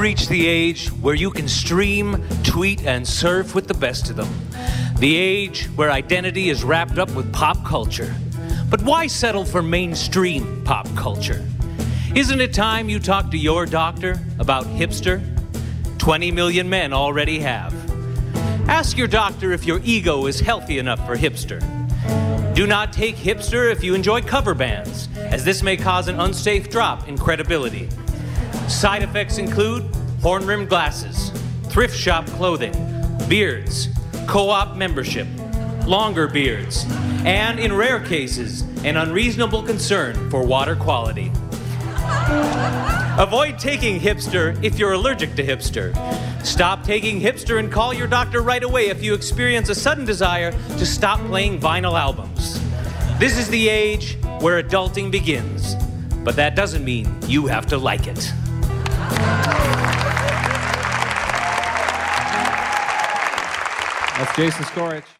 reached the age where you can stream, tweet, and surf with the best of them. The age where identity is wrapped up with pop culture. But why settle for mainstream pop culture? Isn't it time you talk to your doctor about hipster? 20 million men already have. Ask your doctor if your ego is healthy enough for hipster. Do not take hipster if you enjoy cover bands, as this may cause an unsafe drop in credibility. Side effects include horn-rimmed glasses, thrift shop clothing, beards, co-op membership, longer beards, and in rare cases, an unreasonable concern for water quality. Avoid taking hipster if you're allergic to hipster. Stop taking hipster and call your doctor right away if you experience a sudden desire to stop playing vinyl albums. This is the age where adulting begins, but that doesn't mean you have to like it. That's Jason Skorich.